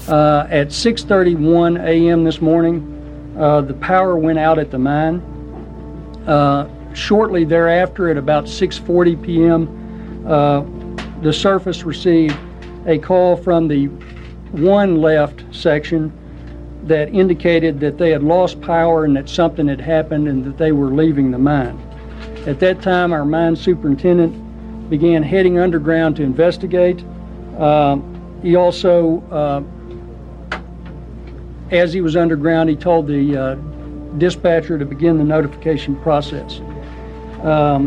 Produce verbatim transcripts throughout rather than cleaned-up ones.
Uh, at six thirty-one a.m. this morning, uh, the power went out at the mine. Uh, shortly thereafter, at about six forty p.m., uh, the surface received a call from the one left section that indicated that they had lost power and that something had happened and that they were leaving the mine. At that time, our mine superintendent began heading underground to investigate. Uh, he also, uh, as he was underground, he told the uh, dispatcher to begin the notification process. Um,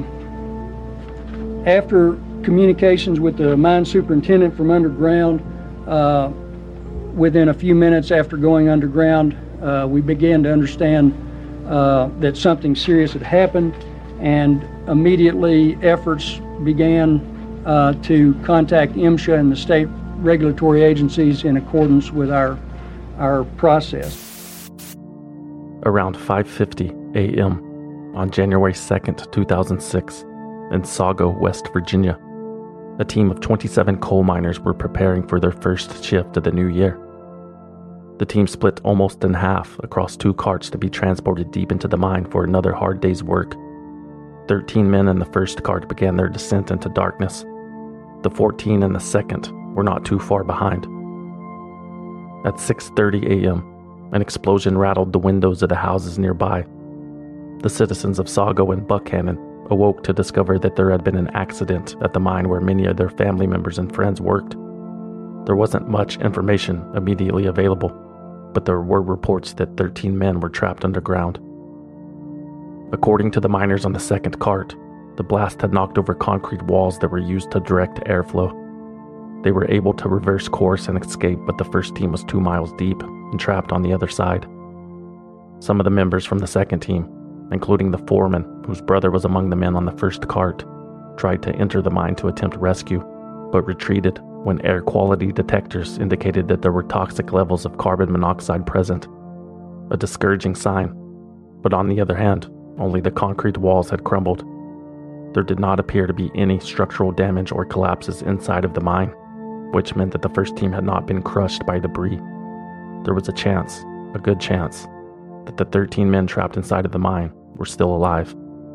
after communications with the mine superintendent from underground, uh, within a few minutes after going underground, uh, we began to understand uh, that something serious had happened, and immediately efforts began uh, to contact MSHA and the state regulatory agencies in accordance with our, our process. Around five fifty a.m. on January second, two thousand six, in Sago, West Virginia, a team of twenty-seven coal miners were preparing for their first shift of the new year. The team split almost in half across two carts to be transported deep into the mine for another hard day's work. Thirteen men in the first cart began their descent into darkness. The fourteen in the second were not too far behind. At six thirty a.m., an explosion rattled the windows of the houses nearby. The citizens of Sago and Buckhannon awoke to discover that there had been an accident at the mine where many of their family members and friends worked. There wasn't much information immediately available, but there were reports that thirteen men were trapped underground. According to the miners on the second cart, the blast had knocked over concrete walls that were used to direct airflow. They were able to reverse course and escape, but the first team was two miles deep and trapped on the other side. Some of the members from the second team, including the foreman, whose brother was among the men on the first cart, tried to enter the mine to attempt rescue, but retreated when air quality detectors indicated that there were toxic levels of carbon monoxide present, a discouraging sign. But on the other hand, only the concrete walls had crumbled. There did not appear to be any structural damage or collapses inside of the mine, which meant that the first team had not been crushed by debris. There was a chance, a good chance, that the thirteen men trapped inside of the mine were still alive.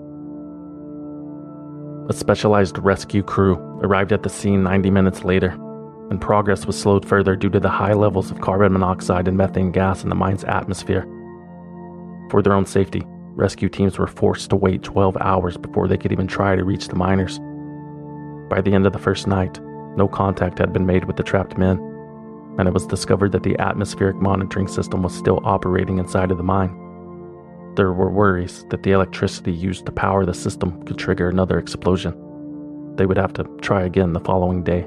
A specialized rescue crew arrived at the scene ninety minutes later, and progress was slowed further due to the high levels of carbon monoxide and methane gas in the mine's atmosphere. For their own safety, rescue teams were forced to wait twelve hours before they could even try to reach the miners. By the end of the first night, no contact had been made with the trapped men, and it was discovered that the atmospheric monitoring system was still operating inside of the mine. There were worries that the electricity used to power the system could trigger another explosion. They would have to try again the following day.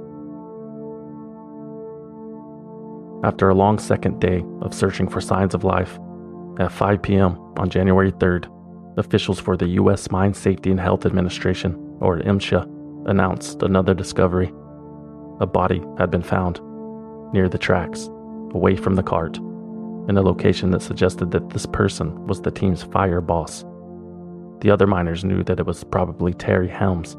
After a long second day of searching for signs of life, at five p.m. on January third, officials for the U S Mine Safety and Health Administration, or MSHA, announced another discovery. A body had been found near the tracks, away from the cart, in a location that suggested that this person was the team's fire boss. The other miners knew that it was probably Terry Helms.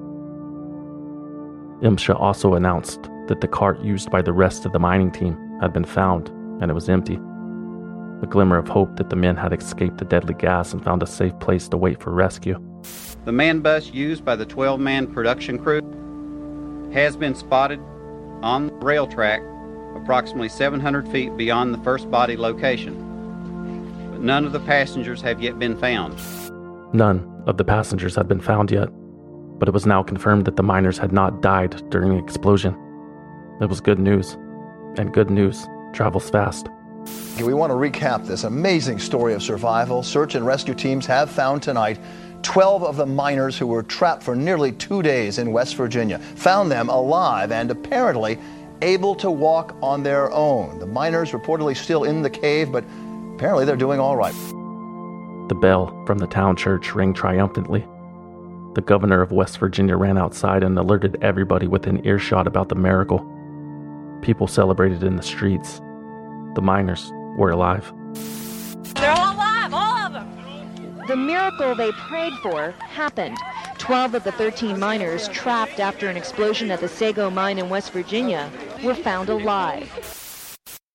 MSHA also announced that the cart used by the rest of the mining team had been found, and it was empty. A glimmer of hope that the men had escaped the deadly gas and found a safe place to wait for rescue. The man bus used by the twelve-man production crew has been spotted on the rail track approximately seven hundred feet beyond the first body location, but none of the passengers have yet been found. None of the passengers had been found yet, but it was now confirmed that the miners had not died during the explosion. It was good news, and good news travels fast. We want to recap this amazing story of survival. Search and rescue teams have found tonight twelve of the miners who were trapped for nearly two days in West Virginia. Found them alive and apparently able to walk on their own. The miners reportedly still in the cave, but apparently they're doing all right. The bell from the town church rang triumphantly. The governor of West Virginia ran outside and alerted everybody within earshot about the miracle. People celebrated in the streets. The miners were alive. They're all alive, all of them! The miracle they prayed for happened. Twelve of the thirteen miners trapped after an explosion at the Sago mine in West Virginia were found alive.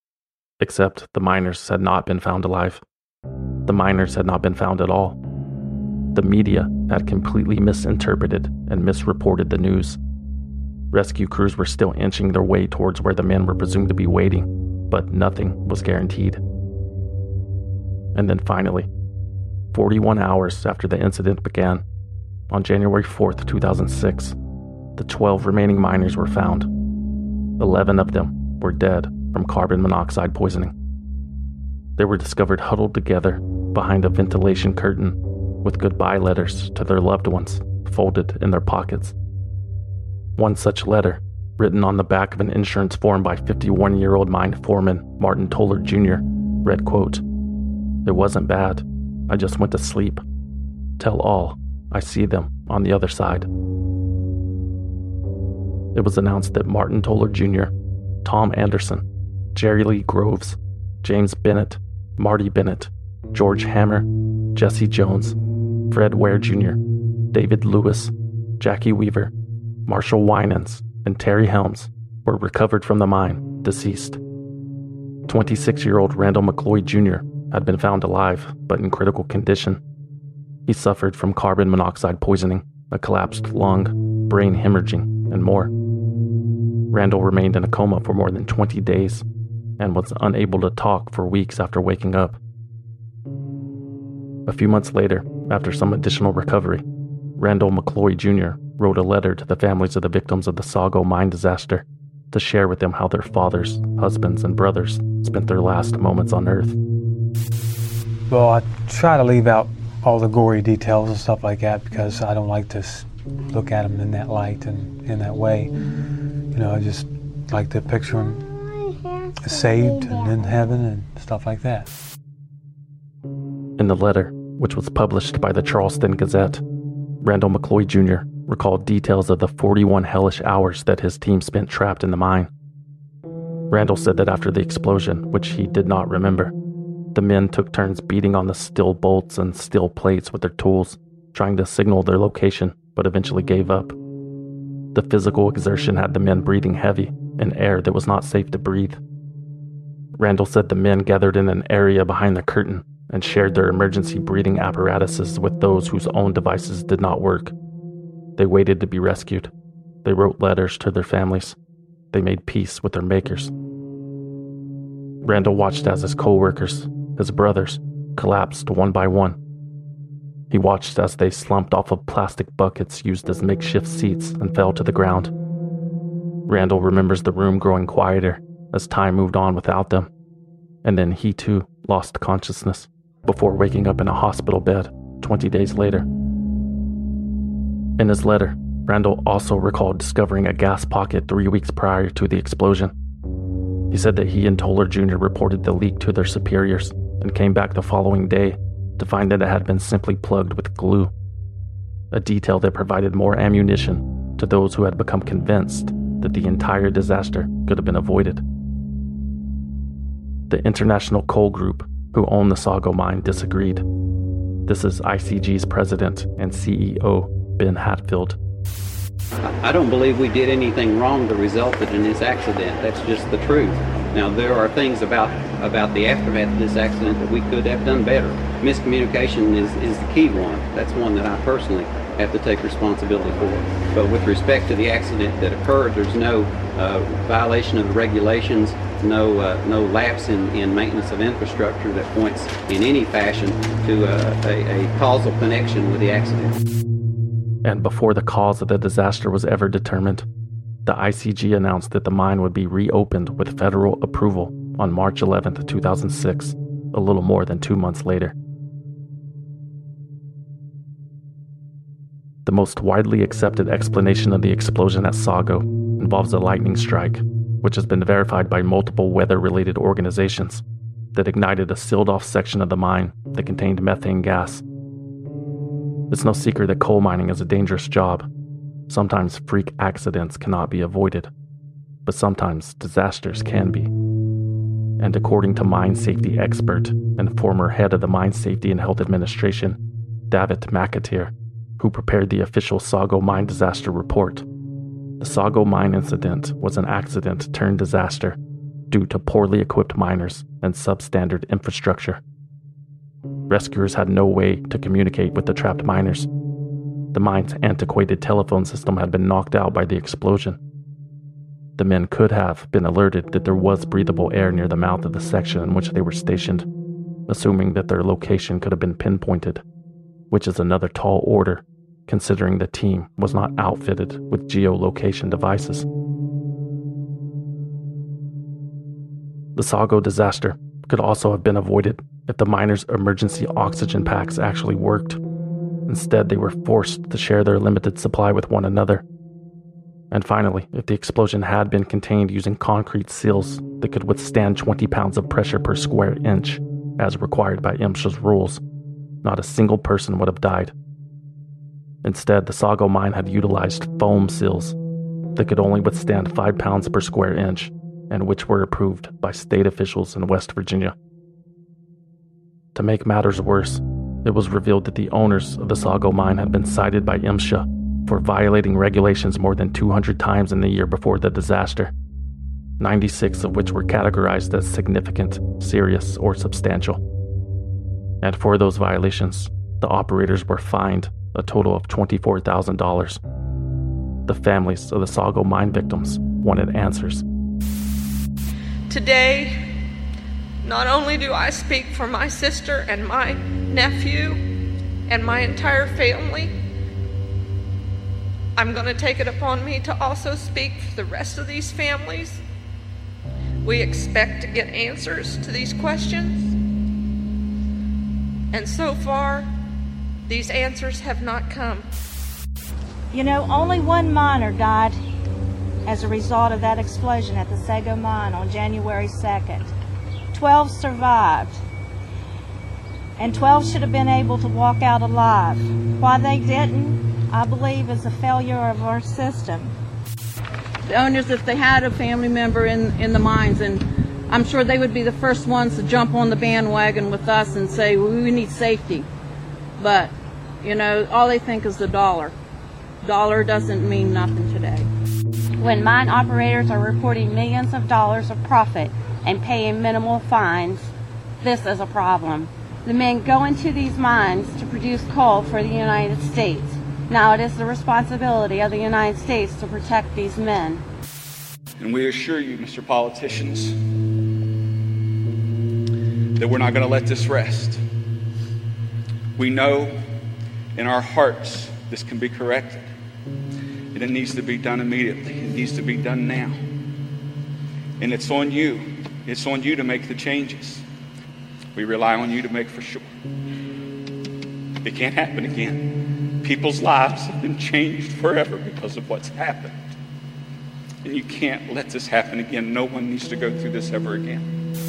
Except the miners had not been found alive. The miners had not been found at all. The media had completely misinterpreted and misreported the news. Rescue crews were still inching their way towards where the men were presumed to be waiting, but nothing was guaranteed. And then finally, forty-one hours after the incident began, on January fourth, two thousand six, the twelve remaining miners were found. eleven of them were dead from carbon monoxide poisoning. They were discovered huddled together behind a ventilation curtain with goodbye letters to their loved ones folded in their pockets. One such letter, written on the back of an insurance form by fifty-one-year-old mine foreman Martin Toller Junior, read, quote, "It wasn't bad. I just went to sleep. Tell all I see them on the other side." It was announced that Martin Toller Junior, Tom Anderson, Jerry Lee Groves, James Bennett, Marty Bennett, George Hammer, Jesse Jones, Fred Ware Junior, David Lewis, Jackie Weaver, Marshall Winans, and Terry Helms were recovered from the mine, deceased. twenty-six-year-old Randall McCloy Junior had been found alive, but in critical condition. He suffered from carbon monoxide poisoning, a collapsed lung, brain hemorrhaging, and more. Randall remained in a coma for more than twenty days and was unable to talk for weeks after waking up. A few months later, after some additional recovery, Randall McCloy Junior wrote a letter to the families of the victims of the Sago mine disaster to share with them how their fathers, husbands, and brothers spent their last moments on Earth. Well, I try to leave out all the gory details and stuff like that because I don't like to look at them in that light and in that way. You know, I just like to picture them saved and in heaven and stuff like that. In the letter, which was published by the Charleston Gazette, Randall McCloy Junior recalled details of the forty-one hellish hours that his team spent trapped in the mine. Randall said that after the explosion, which he did not remember, the men took turns beating on the steel bolts and steel plates with their tools, trying to signal their location, but eventually gave up. The physical exertion had the men breathing heavy in air that was not safe to breathe. Randall said the men gathered in an area behind the curtain and shared their emergency breathing apparatuses with those whose own devices did not work. They waited to be rescued. They wrote letters to their families. They made peace with their makers. Randall watched as his co-workers, his brothers, collapsed one by one. He watched as they slumped off of plastic buckets used as makeshift seats and fell to the ground. Randall remembers the room growing quieter as time moved on without them, and then he too lost consciousness before waking up in a hospital bed twenty days later. In his letter, Randall also recalled discovering a gas pocket three weeks prior to the explosion. He said that he and Toller Junior reported the leak to their superiors and came back the following day to find that it had been simply plugged with glue, a detail that provided more ammunition to those who had become convinced that the entire disaster could have been avoided. The International Coal Group, who owned the Sago mine, disagreed. This is I C G's president and C E O, Ben Hatfield. I don't believe we did anything wrong that resulted in this accident. That's just the truth. Now, there are things about about the aftermath of this accident that we could have done better. Miscommunication is, is the key one. That's one that I personally have to take responsibility for. But with respect to the accident that occurred, there's no uh, violation of the regulations, no uh, no lapse in, in maintenance of infrastructure that points in any fashion to uh, a, a causal connection with the accident. And before the cause of the disaster was ever determined, the I C G announced that the mine would be reopened with federal approval on March eleventh, two thousand six, a little more than two months later. The most widely accepted explanation of the explosion at Sago involves a lightning strike, which has been verified by multiple weather-related organizations, that ignited a sealed-off section of the mine that contained methane gas. It's no secret that coal mining is a dangerous job. Sometimes freak accidents cannot be avoided, but sometimes disasters can be. And according to mine safety expert and former head of the Mine Safety and Health Administration, David McAteer, who prepared the official Sago mine disaster report, the Sago mine incident was an accident turned disaster due to poorly equipped miners and substandard infrastructure. Rescuers had no way to communicate with the trapped miners. The mine's antiquated telephone system had been knocked out by the explosion. The men could have been alerted that there was breathable air near the mouth of the section in which they were stationed, assuming that their location could have been pinpointed, which is another tall order, considering the team was not outfitted with geolocation devices. The Sago disaster could also have been avoided if the miners' emergency oxygen packs actually worked. Instead, they were forced to share their limited supply with one another. And finally, if the explosion had been contained using concrete seals that could withstand twenty pounds of pressure per square inch, as required by MSHA's rules, not a single person would have died. Instead, the Sago mine had utilized foam seals that could only withstand five pounds per square inch, and which were approved by state officials in West Virginia. To make matters worse, it was revealed that the owners of the Sago mine had been cited by MSHA for violating regulations more than two hundred times in the year before the disaster, ninety-six of which were categorized as significant, serious, or substantial. And for those violations, the operators were fined a total of twenty-four thousand dollars. The families of the Sago mine victims wanted answers. Today, not only do I speak for my sister and my nephew and my entire family, I'm going to take it upon me to also speak for the rest of these families. We expect to get answers to these questions, and so far, these answers have not come. You know, only one miner died as a result of that explosion at the Sago mine on January second. Twelve survived, and twelve should have been able to walk out alive. Why they didn't, I believe, is a failure of our system. The owners, if they had a family member in, in the mines, and I'm sure they would be the first ones to jump on the bandwagon with us and say, well, we need safety. But, you know, all they think is the dollar. Dollar doesn't mean nothing today. When mine operators are reporting millions of dollars of profit and paying minimal fines, this is a problem. The men go into these mines to produce coal for the United States. Now it is the responsibility of the United States to protect these men. And we assure you, Mister Politicians, that we're not going to let this rest. We know in our hearts this can be corrected. And it needs to be done immediately. It needs to be done now. And it's on you. It's on you to make the changes. We rely on you to make for sure. It can't happen again. People's lives have been changed forever because of what's happened. And you can't let this happen again. No one needs to go through this ever again.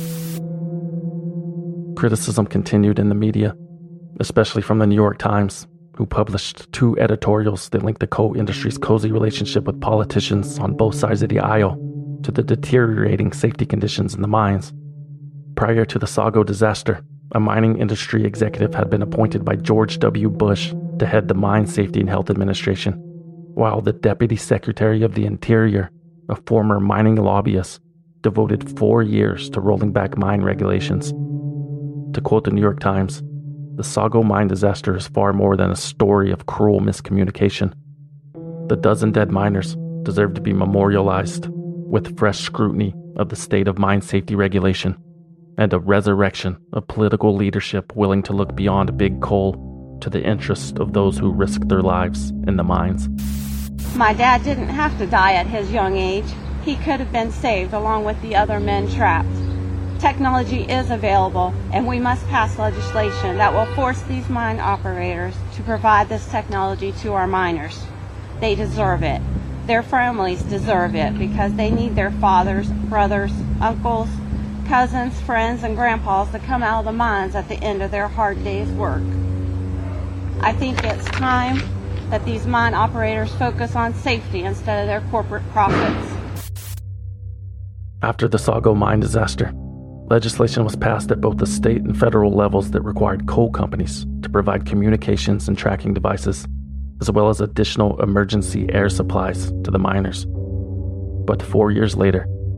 Criticism continued in the media, especially from the New York Times, who published two editorials that linked the coal industry's cozy relationship with politicians on both sides of the aisle to the deteriorating safety conditions in the mines. Prior to the Sago disaster, a mining industry executive had been appointed by George W. Bush to head the Mine Safety and Health Administration, while the Deputy Secretary of the Interior, a former mining lobbyist, devoted four years to rolling back mine regulations. To quote the New York Times, the Sago mine disaster is far more than a story of cruel miscommunication. The dozen dead miners deserve to be memorialized with fresh scrutiny of the state of mine safety regulation and a resurrection of political leadership willing to look beyond big coal to the interest of those who risked their lives in the mines. My dad didn't have to die at his young age. He could have been saved along with the other men trapped. Technology is available, and we must pass legislation that will force these mine operators to provide this technology to our miners. They deserve it. Their families deserve it because they need their fathers, brothers, uncles, cousins, friends, and grandpas to come out of the mines at the end of their hard day's work. I think it's time that these mine operators focus on safety instead of their corporate profits. After the Sago mine disaster, legislation was passed at both the state and federal levels that required coal companies to provide communications and tracking devices, as well as additional emergency air supplies to the miners. But four years later,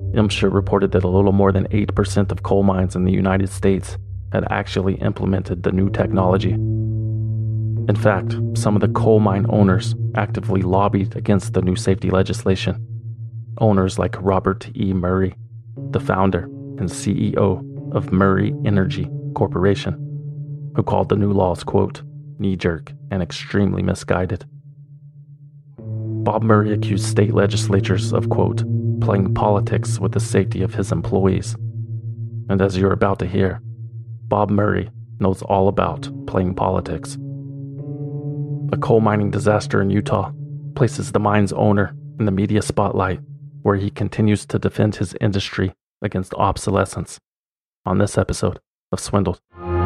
MSHA reported that a little more than eight percent of coal mines in the United States had actually implemented the new technology. In fact, some of the coal mine owners actively lobbied against the new safety legislation. Owners like Robert E. Murray, the founder and C E O of Murray Energy Corporation, who called the new laws, quote, knee-jerk and extremely misguided. Bob Murray accused state legislatures of, quote, playing politics with the safety of his employees. And as you're about to hear, Bob Murray knows all about playing politics. A coal mining disaster in Utah places the mine's owner in the media spotlight, where he continues to defend his industry against obsolescence. On this episode of Swindled.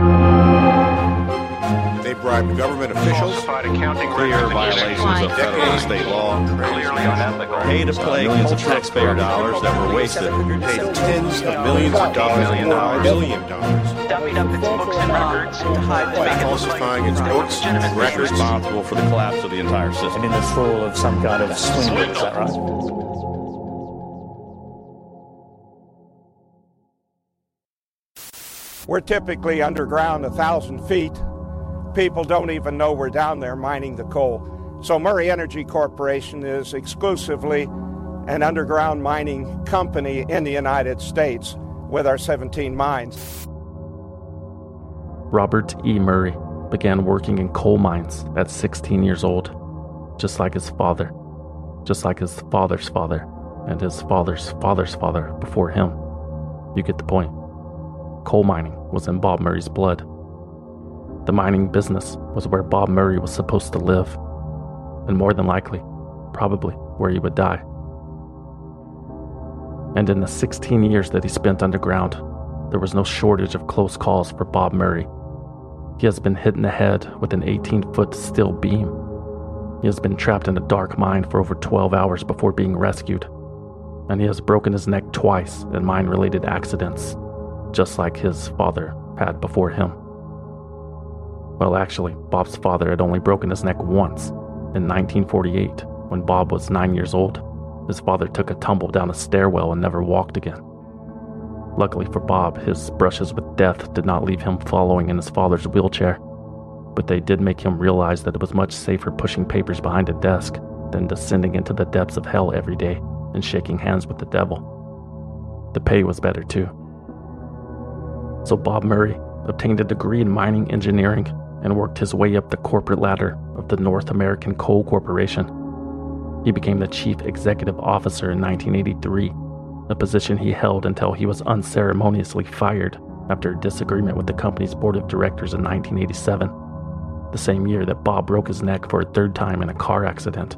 They bribed government officials, clear violations of federal and state law, paid to play millions of taxpayer dollars that were wasted, paid tens of millions of dollars, million dollars, million dollars, dummied up its books and records to hide by falsifying its books and records, responsible for the collapse of the entire system. And in this role of some kind of swindle, is that right? We're typically underground a thousand feet. People don't even know we're down there mining the coal. So Murray Energy Corporation is exclusively an underground mining company in the United States with our seventeen mines. Robert E. Murray began working in coal mines at sixteen years old, just like his father, just like his father's father, and his father's father's father before him. You get the point. Coal mining was in Bob Murray's blood. The mining business was where Bob Murray was supposed to live, and more than likely, probably where he would die. And in the sixteen years that he spent underground, there was no shortage of close calls for Bob Murray. He has been hit in the head with an eighteen-foot steel beam. He has been trapped in a dark mine for over twelve hours before being rescued, and he has broken his neck twice in mine-related accidents, just like his father had before him. Well, actually, Bob's father had only broken his neck once, in nineteen forty-eight, when Bob was nine years old. His father took a tumble down a stairwell and never walked again. Luckily for Bob, his brushes with death did not leave him following in his father's wheelchair, but they did make him realize that it was much safer pushing papers behind a desk than descending into the depths of hell every day and shaking hands with the devil. The pay was better too. So Bob Murray obtained a degree in mining engineering and worked his way up the corporate ladder of the North American Coal Corporation. He became the chief executive officer in nineteen eighty-three, a position he held until he was unceremoniously fired after a disagreement with the company's board of directors in nineteen eighty-seven, the same year that Bob broke his neck for a third time in a car accident.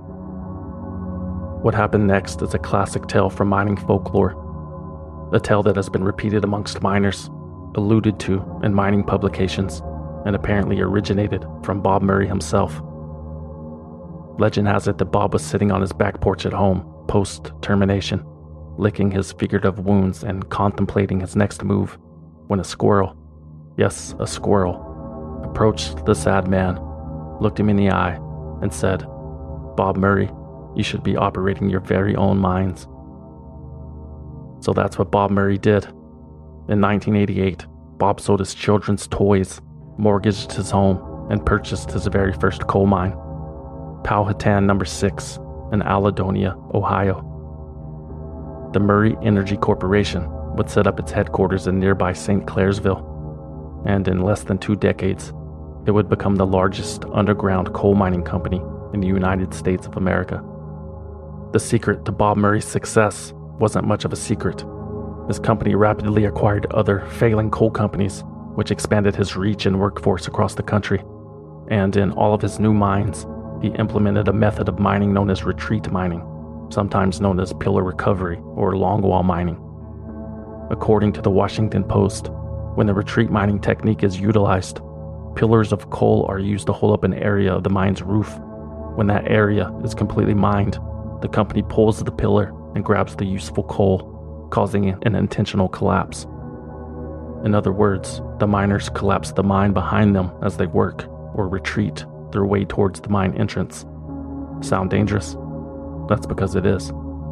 What happened next is a classic tale from mining folklore, a tale that has been repeated amongst miners, alluded to in mining publications, and apparently originated from Bob Murray himself. Legend has it that Bob was sitting on his back porch at home, post-termination, licking his figurative wounds and contemplating his next move, when a squirrel, yes, a squirrel, approached the sad man, looked him in the eye, and said, "Bob Murray, you should be operating your very own mines." So that's what Bob Murray did. In nineteen eighty-eight, Bob sold his children's toys, mortgaged his home, and purchased his very first coal mine, Powhatan Number six in Alledonia, Ohio. The Murray Energy Corporation would set up its headquarters in nearby Saint Clairsville, and in less than two decades, it would become the largest underground coal mining company in the United States of America. The secret to Bob Murray's success wasn't much of a secret. His company rapidly acquired other failing coal companies, which expanded his reach and workforce across the country. And in all of his new mines, he implemented a method of mining known as retreat mining, sometimes known as pillar recovery or longwall mining. According to the Washington Post, when the retreat mining technique is utilized, pillars of coal are used to hold up an area of the mine's roof. When that area is completely mined, the company pulls the pillar and grabs the useful coal, causing an intentional collapse. In other words, the miners collapse the mine behind them as they work, or retreat their way towards the mine entrance. Sound dangerous? That's because it is.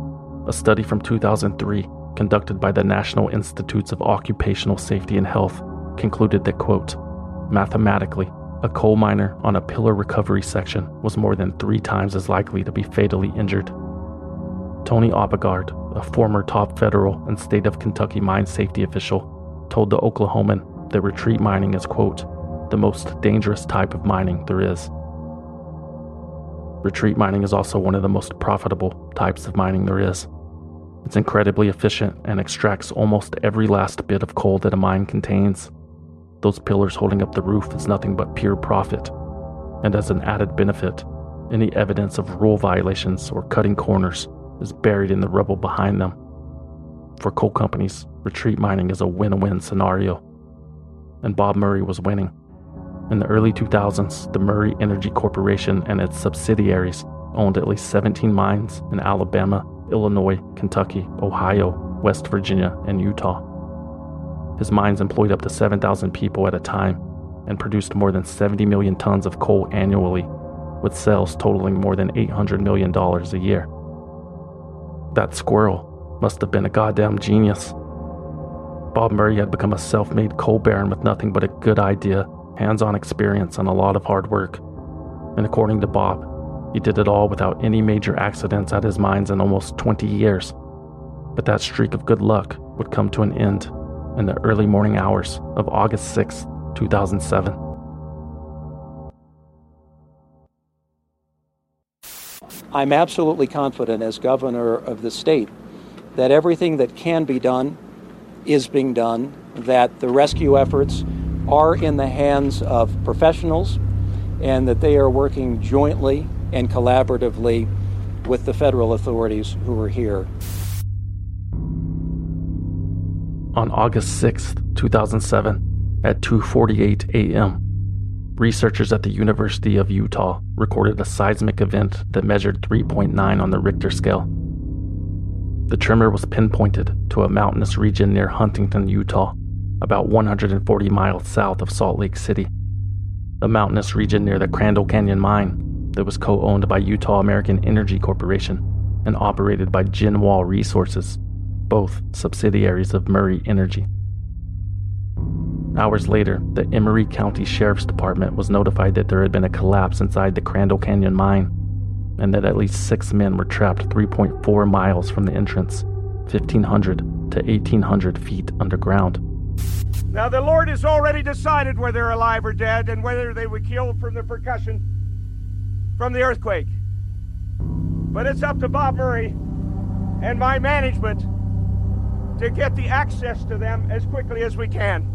A study from two thousand three, conducted by the National Institutes of Occupational Safety and Health, concluded that, quote, mathematically, a coal miner on a pillar recovery section was more than three times as likely to be fatally injured. Tony Obigard, a former top federal and state of Kentucky mine safety official, told the Oklahoman that retreat mining is, quote, the most dangerous type of mining there is. Retreat mining is also one of the most profitable types of mining there is. It's incredibly efficient and extracts almost every last bit of coal that a mine contains. Those pillars holding up the roof is nothing but pure profit. And as an added benefit, any evidence of rule violations or cutting corners is buried in the rubble behind them. For coal companies, retreat mining is a win-win scenario. And Bob Murray was winning. In the early two thousands, the Murray Energy Corporation and its subsidiaries owned at least seventeen mines in Alabama, Illinois, Kentucky, Ohio, West Virginia, and Utah. His mines employed up to seven thousand people at a time and produced more than seventy million tons of coal annually, with sales totaling more than eight hundred million dollars a year. That squirrel must have been a goddamn genius. Bob Murray had become a self-made coal baron with nothing but a good idea, hands-on experience, and a lot of hard work. And according to Bob, he did it all without any major accidents at his mines in almost twenty years. But that streak of good luck would come to an end in the early morning hours of August sixth, two thousand seven. I'm absolutely confident as governor of the state that everything that can be done is being done, that the rescue efforts are in the hands of professionals, and that they are working jointly and collaboratively with the federal authorities who are here. On August sixth, two thousand seven, at two forty-eight a.m., researchers at the University of Utah recorded a seismic event that measured three point nine on the Richter scale. The tremor was pinpointed to a mountainous region near Huntington, Utah, about one hundred forty miles south of Salt Lake City, a mountainous region near the Crandall Canyon mine that was co-owned by Utah American Energy Corporation and operated by Genwall Resources, both subsidiaries of Murray Energy. Hours later, the Emery County Sheriff's Department was notified that there had been a collapse inside the Crandall Canyon mine, and that at least six men were trapped three point four miles from the entrance, fifteen hundred to eighteen hundred feet underground. Now the Lord has already decided whether they're alive or dead and whether they were killed from the percussion from the earthquake. But it's up to Bob Murray and my management to get the access to them as quickly as we can.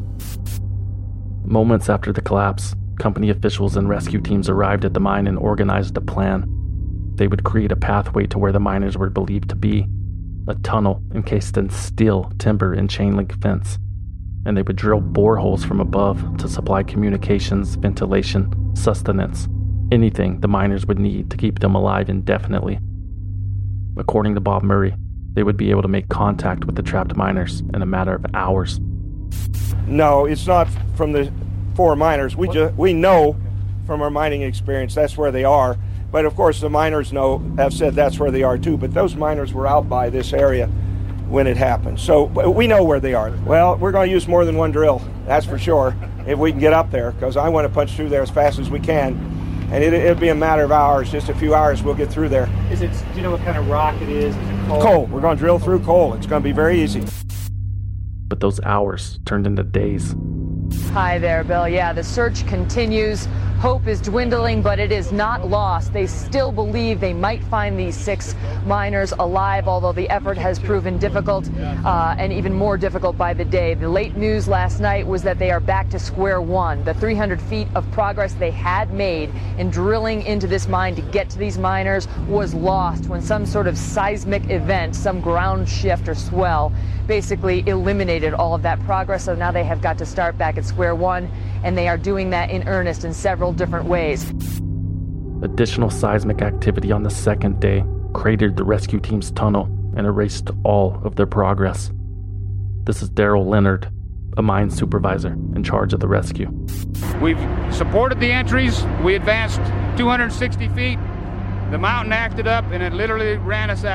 Moments after the collapse, company officials and rescue teams arrived at the mine and organized a plan. They would create a pathway to where the miners were believed to be, a tunnel encased in steel, timber, and chain link fence. And they would drill boreholes from above to supply communications, ventilation, sustenance, anything the miners would need to keep them alive indefinitely. According to Bob Murray, they would be able to make contact with the trapped miners in a matter of hours. No, it's not from the four miners. We just we know from our mining experience that's where they are. But of course the miners know, have said that's where they are too. But those miners were out by this area when it happened. So we know where they are. Well, we're going to use more than one drill, that's for sure, if we can get up there, because I want to punch through there as fast as we can. And it, it'll be a matter of hours, just a few hours, we'll get through there. Is it, do you know what kind of rock it is? Is it coal? Coal. We're going to drill through coal. It's going to be very easy. But those hours turned into days. Hi there, Bill. Yeah, the search continues. Hope is dwindling, but it is not lost. They still believe they might find these six miners alive, although the effort has proven difficult uh, and even more difficult by the day. The late news last night was that they are back to square one. The three hundred feet of progress they had made in drilling into this mine to get to these miners was lost when some sort of seismic event, some ground shift or swell, basically eliminated all of that progress. So now they have got to start back at square one, and they are doing that in earnest in several different ways. Additional seismic activity on the second day cratered the rescue team's tunnel and erased all of their progress. This is Daryl Leonard, a mine supervisor in charge of the rescue. We've supported the entries. We advanced two hundred sixty feet. The mountain acted up and it literally ran us out.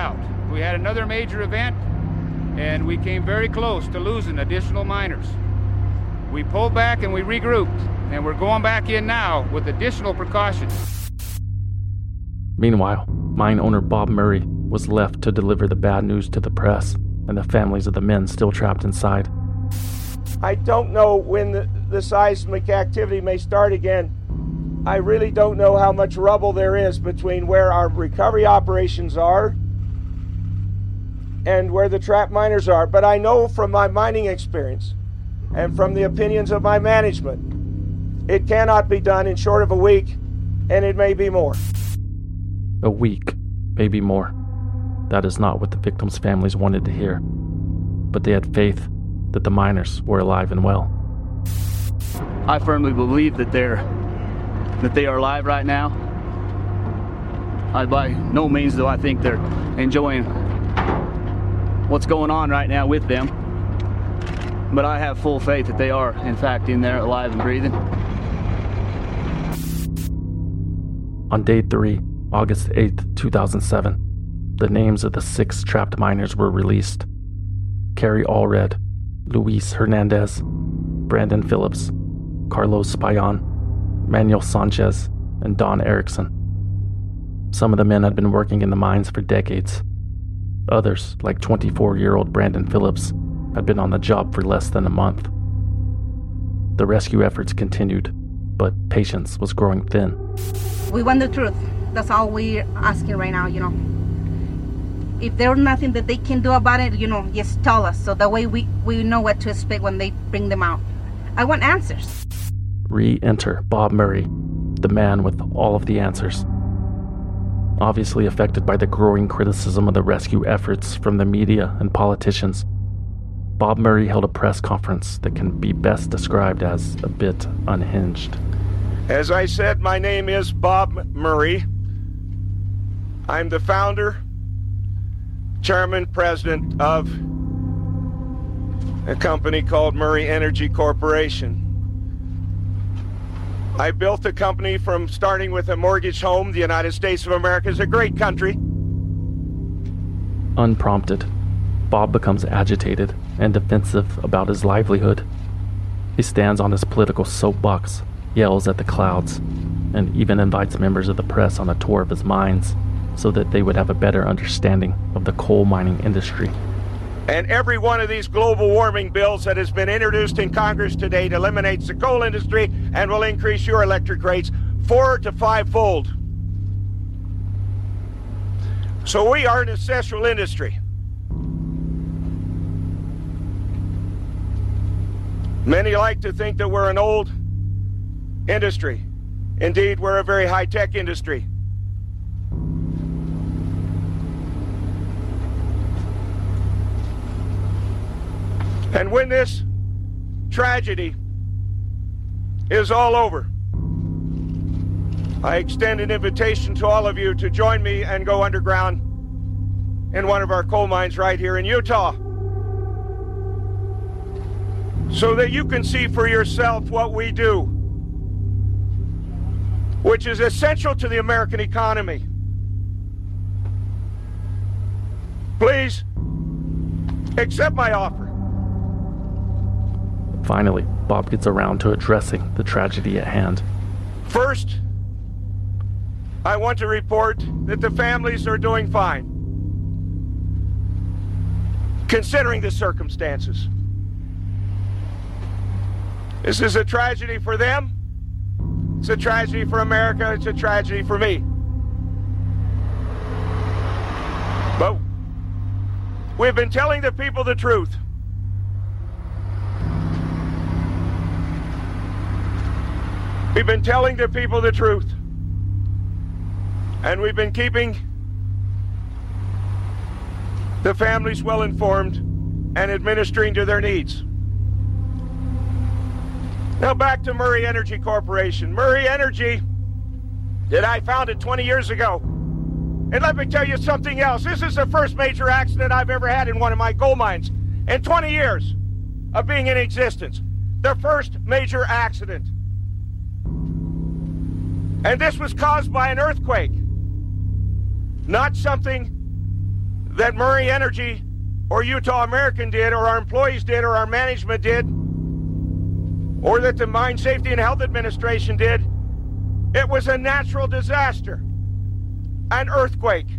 we had another major event, and we came very close to losing additional miners. We pulled back and we regrouped, and we're going back in now with additional precautions. Meanwhile, mine owner Bob Murray was left to deliver the bad news to the press and the families of the men still trapped inside. I don't know when the, the seismic activity may start again. I really don't know how much rubble there is between where our recovery operations are and where the trapped miners are. But I know from my mining experience and from the opinions of my management, it cannot be done in short of a week, and it may be more. A week, maybe more. That is not what the victims' families wanted to hear. But they had faith that the miners were alive and well. I firmly believe that they're that they are alive right now. I by no means do I think they're enjoying what's going on right now with them. But I have full faith that they are, in fact, in there alive and breathing. On day three, August eighth, two thousand seven, the names of the six trapped miners were released. Carrie Allred, Luis Hernandez, Brandon Phillips, Carlos Payan, Manuel Sanchez, and Don Erickson. Some of the men had been working in the mines for decades. Others, like twenty-four-year-old Brandon Phillips, had been on the job for less than a month. The rescue efforts continued, but patience was growing thin. We want the truth. That's all we're asking right now, you know. If there's nothing that they can do about it, you know, just tell us, so that way we, we know what to expect when they bring them out. I want answers. Re-enter Bob Murray, the man with all of the answers. Obviously affected by the growing criticism of the rescue efforts from the media and politicians, Bob Murray held a press conference that can be best described as a bit unhinged. As I said, my name is Bob Murray. I'm the founder, chairman, president of a company called Murray Energy Corporation. I built the company from starting with a mortgage home. The United States of America is a great country. Unprompted, Bob becomes agitated and defensive about his livelihood. He stands on his political soapbox, yells at the clouds, and even invites members of the press on a tour of his mines so that they would have a better understanding of the coal mining industry. And every one of these global warming bills that has been introduced in Congress to date eliminates the coal industry and will increase your electric rates four to five-fold. So we are an essential industry. Many like to think that we're an old industry. Indeed, we're a very high-tech industry. And when this tragedy is all over, I extend an invitation to all of you to join me and go underground in one of our coal mines right here in Utah, so that you can see for yourself what we do, which is essential to the American economy. Please accept my offer. Finally, Bob gets around to addressing the tragedy at hand. First, I want to report that the families are doing fine, considering the circumstances. This is a tragedy for them. It's a tragedy for America. It's a tragedy for me. But we've been telling the people the truth. We've been telling the people the truth. And we've been keeping the families well informed and administering to their needs. Now back to Murray Energy Corporation. Murray Energy that I founded twenty years ago. And let me tell you something else. This is the first major accident I've ever had in one of my coal mines in twenty years of being in existence. The first major accident. And this was caused by an earthquake. Not something that Murray Energy or Utah American did, or our employees did, or our management did, or that the Mine Safety and Health Administration did. It was a natural disaster, an earthquake.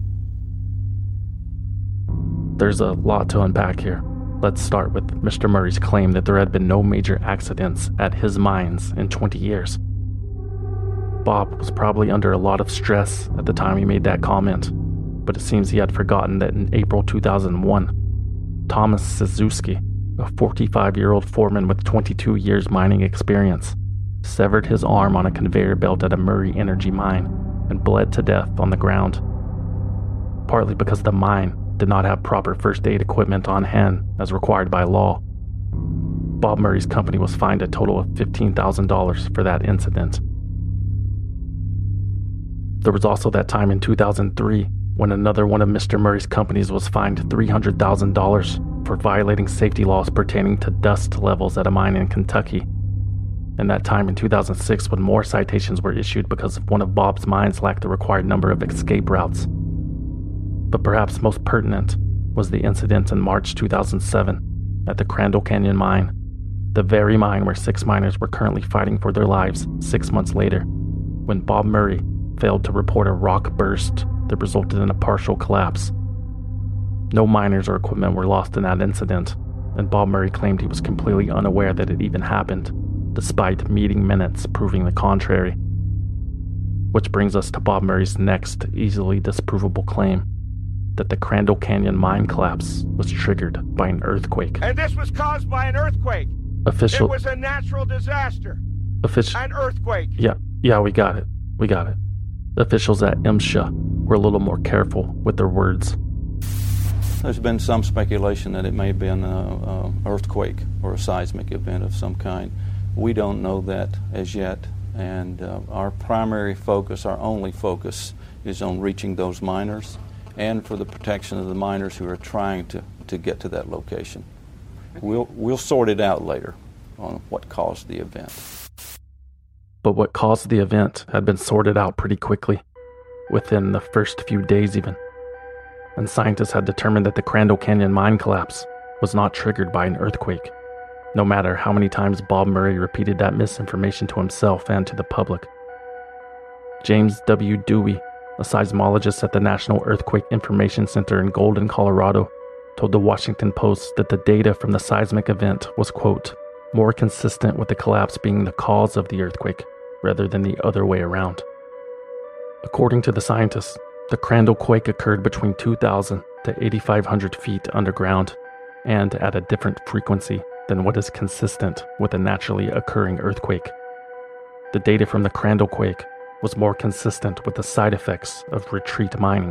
There's a lot to unpack here. Let's start with Mister Murray's claim that there had been no major accidents at his mines in twenty years. Bob was probably under a lot of stress at the time he made that comment, but it seems he had forgotten that in April two thousand one, Thomas Szyszewski, a forty-five-year-old foreman with twenty-two years mining experience, severed his arm on a conveyor belt at a Murray Energy mine and bled to death on the ground, partly because the mine did not have proper first aid equipment on hand as required by law. Bob Murray's company was fined a total of fifteen thousand dollars for that incident. There was also that time in two thousand three when another one of Mister Murray's companies was fined three hundred thousand dollars for violating safety laws pertaining to dust levels at a mine in Kentucky. And that time in two thousand six when more citations were issued because one of Bob's mines lacked the required number of escape routes. But perhaps most pertinent was the incident in March two thousand seven at the Crandall Canyon mine, the very mine where six miners were currently fighting for their lives six months later, when Bob Murray failed to report a rock burst that resulted in a partial collapse. No miners or equipment were lost in that incident, and Bob Murray claimed he was completely unaware that it even happened, despite meeting minutes proving the contrary. Which brings us to Bob Murray's next easily disprovable claim, that the Crandall Canyon mine collapse was triggered by an earthquake. And this was caused by an earthquake. Official. It was a natural disaster. Official. An earthquake. Yeah, yeah, we got it. We got it. Officials at MSHA were a little more careful with their words. There's been some speculation that it may have been an earthquake or a seismic event of some kind. We don't know that as yet, and uh, our primary focus, our only focus, is on reaching those miners and for the protection of the miners who are trying to, to get to that location. We'll, we'll sort it out later on what caused the event. But what caused the event had been sorted out pretty quickly, within the first few days even. And scientists had determined that the Crandall Canyon mine collapse was not triggered by an earthquake, no matter how many times Bob Murray repeated that misinformation to himself and to the public. James W. Dewey, a seismologist at the National Earthquake Information Center in Golden, Colorado, told the Washington Post that the data from the seismic event was, quote, more consistent with the collapse being the cause of the earthquake rather than the other way around. According to the scientists, the Crandall quake occurred between two thousand to eighty-five hundred feet underground and at a different frequency than what is consistent with a naturally occurring earthquake. The data from the Crandall quake was more consistent with the side effects of retreat mining.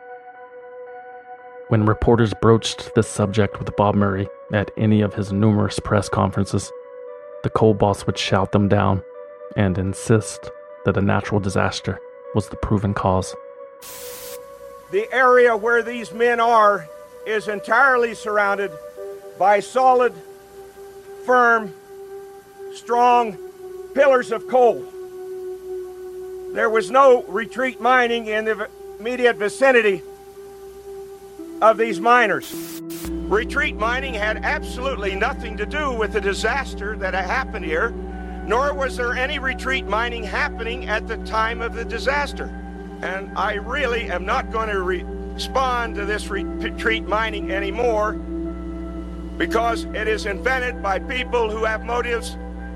When reporters broached this subject with Bob Murray at any of his numerous press conferences, the coal boss would shout them down and insist that a natural disaster was the proven cause. The area where these men are is entirely surrounded by solid, firm, strong pillars of coal. There was no retreat mining in the immediate vicinity of these miners. Retreat mining had absolutely nothing to do with the disaster that had happened here, nor was there any retreat mining happening at the time of the disaster. And I really am not going to re- respond to this retreat mining anymore because it is invented by people who have motives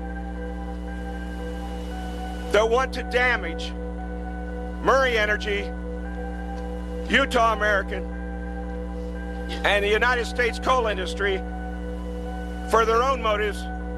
that want to damage Murray Energy, Utah American, and the United States coal industry for their own motives.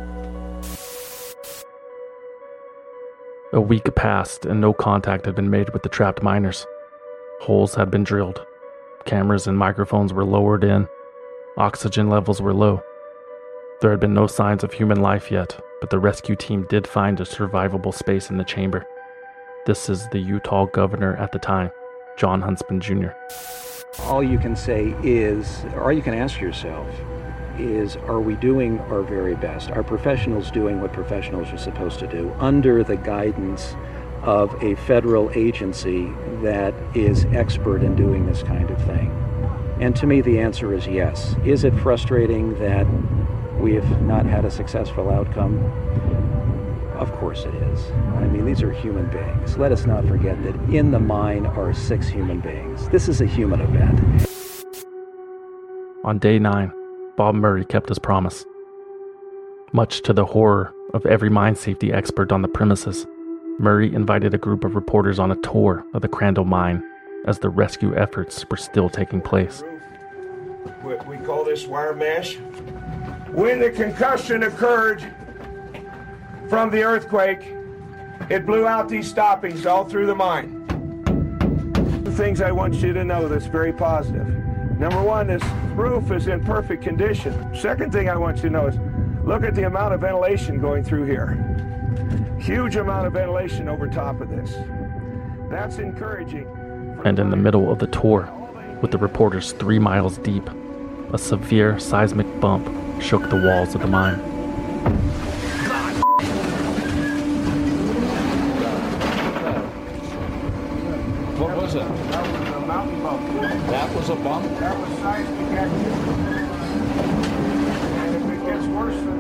A week passed and no contact had been made with the trapped miners. Holes had been drilled. Cameras and microphones were lowered in. Oxygen levels were low. There had been no signs of human life yet, but the rescue team did find a survivable space in the chamber. This is the Utah governor at the time, Jon Huntsman Junior All you can say is, or you can ask yourself, is are we doing our very best? Are professionals doing what professionals are supposed to do under the guidance of a federal agency that is expert in doing this kind of thing? And to me, the answer is yes. Is it frustrating that we have not had a successful outcome? Of course it is. I mean, these are human beings. Let us not forget that in the mine are six human beings. This is a human event. On day nine, Bob Murray kept his promise. Much to the horror of every mine safety expert on the premises, Murray invited a group of reporters on a tour of the Crandall mine as the rescue efforts were still taking place. We call this wire mesh. When the concussion occurred from the earthquake, it blew out these stoppings all through the mine. The things I want you to know that's very positive. Number one, this roof is in perfect condition. Second thing I want you to know is look at the amount of ventilation going through here. Huge amount of ventilation over top of this. That's encouraging. And in the middle of the tour, with the reporters three miles deep, a severe seismic bump shook the walls of the mine. What was it? That was a mountain bump. That was a bump? That was seismic activity. And if it gets worse than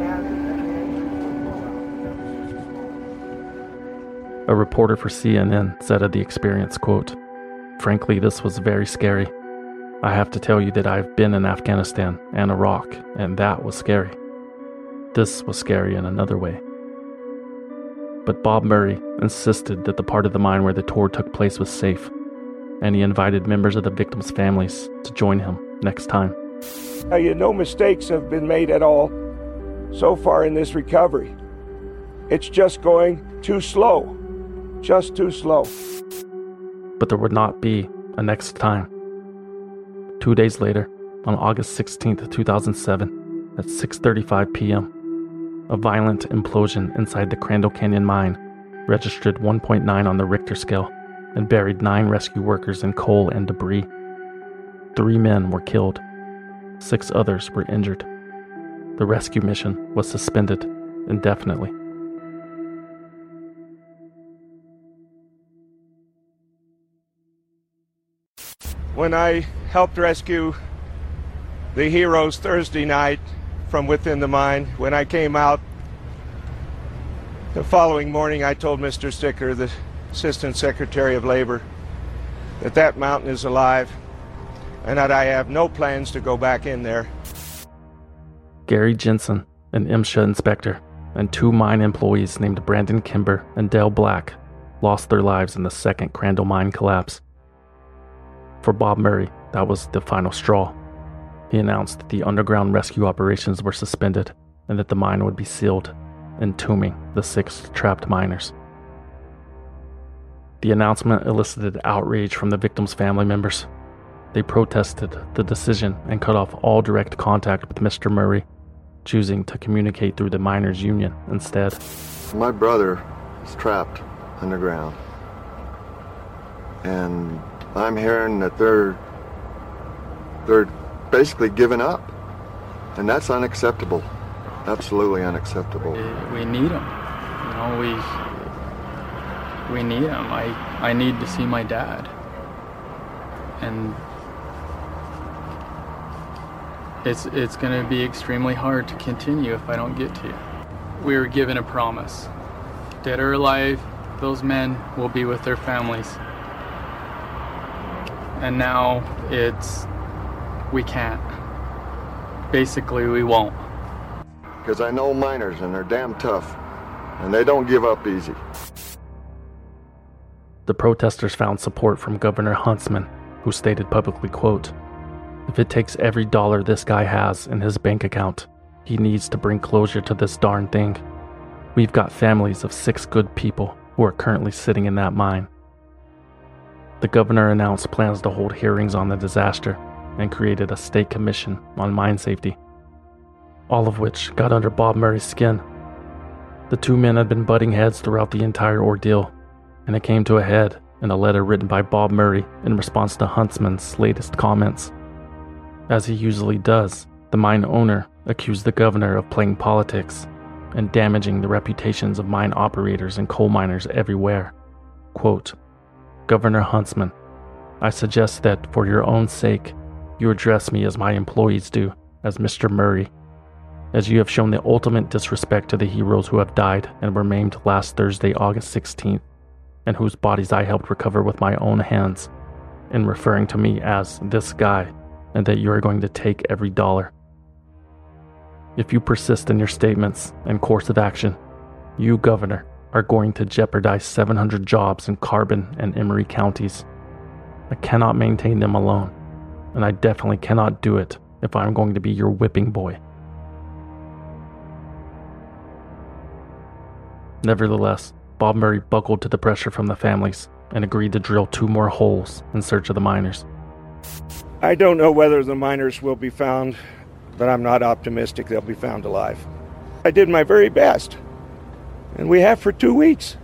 that... A reporter for C N N said of the experience, quote, "Frankly, this was very scary. I have to tell you that I've been in Afghanistan and Iraq, and that was scary. This was scary in another way." But Bob Murray insisted that the part of the mine where the tour took place was safe, and he invited members of the victims' families to join him next time. Now, you know, mistakes have been made at all so far in this recovery. It's just going too slow, just too slow. But there would not be a next time. Two days later, on August sixteenth, two thousand seven, at six thirty-five p.m., a violent implosion inside the Crandall Canyon mine registered one point nine on the Richter scale and buried nine rescue workers in coal and debris. Three men were killed. Six others were injured. The rescue mission was suspended indefinitely. When I helped rescue the heroes Thursday night from within the mine, when I came out the following morning, I told Mister Sticker, the Assistant Secretary of Labor, that that mountain is alive and that I have no plans to go back in there. Gary Jensen, an MSHA inspector, and two mine employees named Brandon Kimber and Dale Black lost their lives in the second Crandall mine collapse. For Bob Murray, that was the final straw. He announced that the underground rescue operations were suspended and that the mine would be sealed, entombing the six trapped miners. The announcement elicited outrage from the victims' family members. They protested the decision and cut off all direct contact with Mister Murray, choosing to communicate through the miners' union instead. My brother is trapped underground, and I'm hearing that they're they're basically giving up, and that's unacceptable. Absolutely unacceptable. We need them. You know, we we need them. I I need to see my dad, and it's it's going to be extremely hard to continue if I don't get to you. We were given a promise. Dead or alive, those men will be with their families. And now it's, we can't. Basically, we won't. Because I know miners, and they're damn tough, and they don't give up easy. The protesters found support from Governor Huntsman, who stated publicly, quote, "If it takes every dollar this guy has in his bank account, he needs to bring closure to this darn thing. We've got families of six good people who are currently sitting in that mine." The governor announced plans to hold hearings on the disaster and created a state commission on mine safety, all of which got under Bob Murray's skin. The two men had been butting heads throughout the entire ordeal, and it came to a head in a letter written by Bob Murray in response to Huntsman's latest comments. As he usually does, the mine owner accused the governor of playing politics and damaging the reputations of mine operators and coal miners everywhere. Quote, "Governor Huntsman, I suggest that for your own sake, you address me as my employees do, as Mister Murray, as you have shown the ultimate disrespect to the heroes who have died and were maimed last Thursday, August sixteenth, and whose bodies I helped recover with my own hands, in referring to me as this guy, and that you are going to take every dollar. If you persist in your statements and course of action, you, Governor, are going to jeopardize seven hundred jobs in Carbon and Emery counties. I cannot maintain them alone, and I definitely cannot do it if I'm going to be your whipping boy. Nevertheless, Bob Murray buckled to the pressure from the families and agreed to drill two more holes in search of the miners. I don't know whether the miners will be found, but I'm not optimistic they'll be found alive. I did my very best, and we have for two weeks.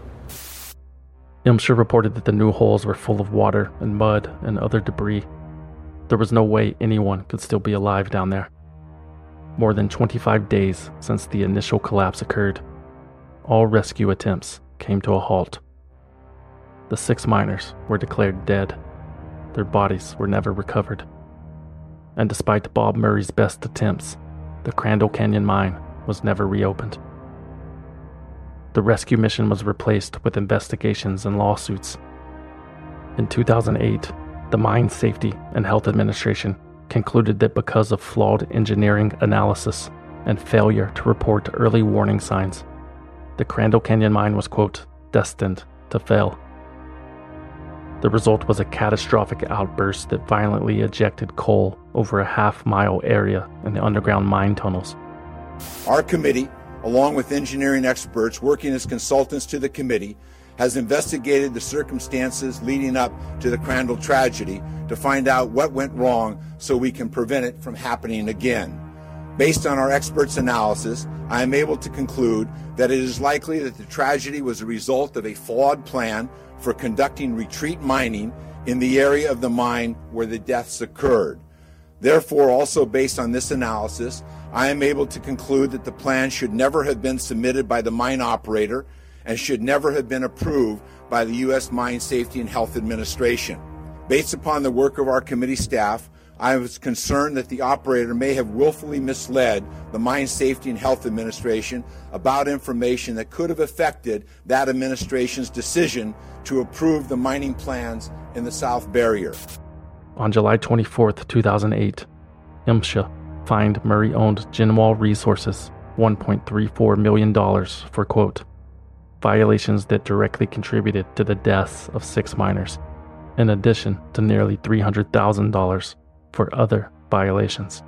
MSHA reported that the new holes were full of water and mud and other debris. There was no way anyone could still be alive down there. More than twenty-five days since the initial collapse occurred, all rescue attempts came to a halt. The six miners were declared dead. Their bodies were never recovered. And despite Bob Murray's best attempts, the Crandall Canyon mine was never reopened. The rescue mission was replaced with investigations and lawsuits. In two thousand eight, the Mine Safety and Health Administration concluded that because of flawed engineering analysis and failure to report early warning signs, the Crandall Canyon mine was, quote, destined to fail. The result was a catastrophic outburst that violently ejected coal over a half-mile area in the underground mine tunnels. Our committee, along with engineering experts working as consultants to the committee, has investigated the circumstances leading up to the Crandall tragedy to find out what went wrong so we can prevent it from happening again. Based on our experts' analysis, I am able to conclude that it is likely that the tragedy was a result of a flawed plan for conducting retreat mining in the area of the mine where the deaths occurred. Therefore, also based on this analysis, I am able to conclude that the plan should never have been submitted by the mine operator and should never have been approved by the U S Mine Safety and Health Administration. Based upon the work of our committee staff, I was concerned that the operator may have willfully misled the Mine Safety and Health Administration about information that could have affected that administration's decision to approve the mining plans in the South Barrier. On July twenty-fourth, two thousand eight, MSHA fined Murray-owned Ginwald Resources one point three four million dollars for, quote, violations that directly contributed to the deaths of six miners, in addition to nearly three hundred thousand dollars for other violations.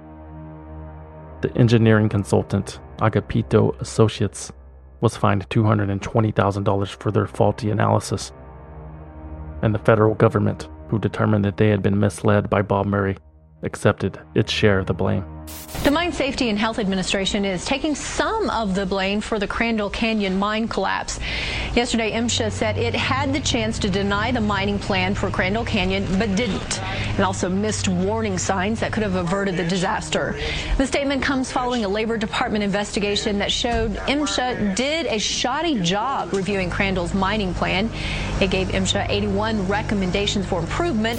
The engineering consultant, Agapito Associates, was fined two hundred twenty thousand dollars for their faulty analysis, and the federal government, who determined that they had been misled by Bob Murray, accepted its share of the blame. The Mine Safety and Health Administration is taking some of the blame for the Crandall Canyon mine collapse. Yesterday, MSHA said it had the chance to deny the mining plan for Crandall Canyon, but didn't, and also missed warning signs that could have averted the disaster. The statement comes following a Labor Department investigation that showed MSHA did a shoddy job reviewing Crandall's mining plan. It gave MSHA eighty-one recommendations for improvement.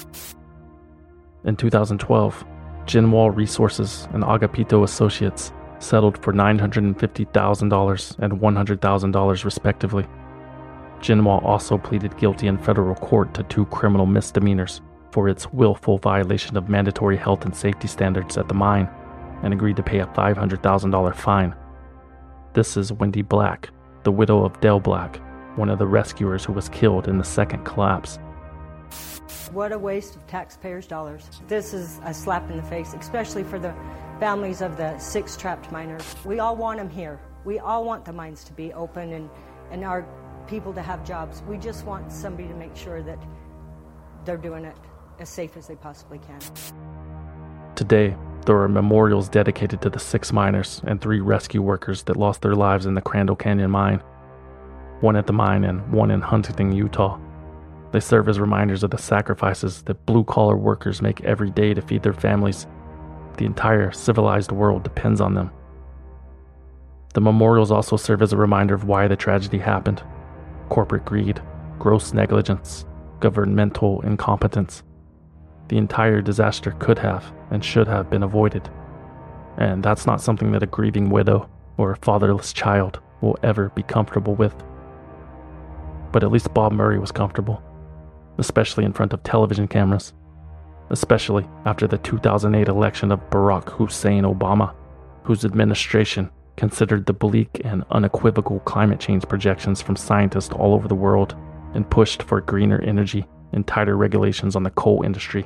In two thousand twelve, Ginwald Resources and Agapito Associates settled for nine hundred fifty thousand dollars and one hundred thousand dollars respectively. Ginwald also pleaded guilty in federal court to two criminal misdemeanors for its willful violation of mandatory health and safety standards at the mine and agreed to pay a five hundred thousand dollars fine. This is Wendy Black, the widow of Dale Black, one of the rescuers who was killed in the second collapse. What a waste of taxpayers' dollars. This is a slap in the face, especially for the families of the six trapped miners. We all want them here. We all want the mines to be open and, and our people to have jobs. We just want somebody to make sure that they're doing it as safe as they possibly can. Today, there are memorials dedicated to the six miners and three rescue workers that lost their lives in the Crandall Canyon mine. One at the mine and one in Huntington, Utah. They serve as reminders of the sacrifices that blue-collar workers make every day to feed their families. The entire civilized world depends on them. The memorials also serve as a reminder of why the tragedy happened. Corporate greed, gross negligence, governmental incompetence. the entire disaster could have and should have been avoided. And that's not something that a grieving widow or a fatherless child will ever be comfortable with. But at least Bob Murray was comfortable, especially in front of television cameras, especially after the two thousand eight election of Barack Hussein Obama, whose administration considered the bleak and unequivocal climate change projections from scientists all over the world and pushed for greener energy and tighter regulations on the coal industry.